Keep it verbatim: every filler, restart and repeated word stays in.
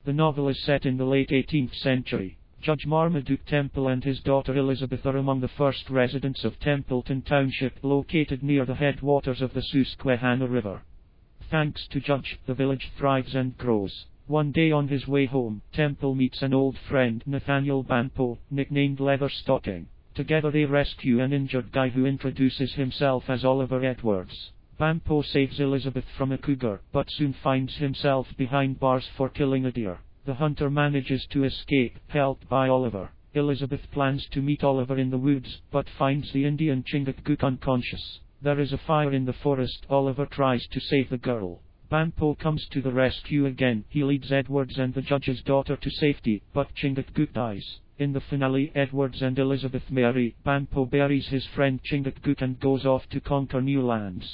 The novel is set in the late eighteenth century. Judge Marmaduke Temple and his daughter Elizabeth are among the first residents of Templeton Township, located near the headwaters of the Susquehanna River. Thanks to Judge, the village thrives and grows. One day on his way home, Temple meets an old friend, Nathaniel Banpo, nicknamed Leatherstocking. Together they rescue an injured guy who introduces himself as Oliver Edwards. Banpo saves Elizabeth from a cougar, but soon finds himself behind bars for killing a deer. The hunter manages to escape, helped by Oliver. Elizabeth plans to meet Oliver in the woods, but finds the Indian Chingachgook unconscious. There is a fire in the forest. Oliver tries to save the girl. Banpo comes to the rescue again. He leads Edwards and the judge's daughter to safety, but Chingachgook dies. In the finale, Edwards and Elizabeth marry. Banpo buries his friend Chingachgook and goes off to conquer new lands.